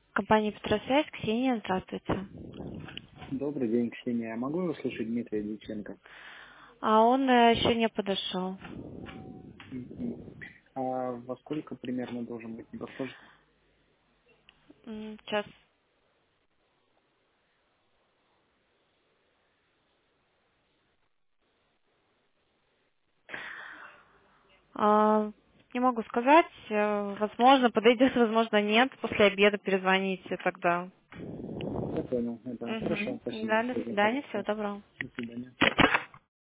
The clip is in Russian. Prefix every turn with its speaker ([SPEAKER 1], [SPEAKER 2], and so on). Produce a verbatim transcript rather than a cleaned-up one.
[SPEAKER 1] Компания Петросвязь, Ксения, здравствуйте.
[SPEAKER 2] Добрый день, Ксения. Я могу услышать Дмитрия Дьяченко?
[SPEAKER 1] А он э, еще не подошел.
[SPEAKER 2] Мгм. А во сколько примерно должен быть, не подскажете?
[SPEAKER 1] М, Сейчас. А, Не могу сказать. э, Возможно, подойдет, возможно, нет. После обеда перезвоните тогда.
[SPEAKER 2] Я понял. Это хорошо.
[SPEAKER 1] Угу.
[SPEAKER 2] Спасибо
[SPEAKER 1] Да, до
[SPEAKER 2] большое за
[SPEAKER 1] свидания, всего
[SPEAKER 2] информацию.
[SPEAKER 1] доброго.
[SPEAKER 2] До свидания.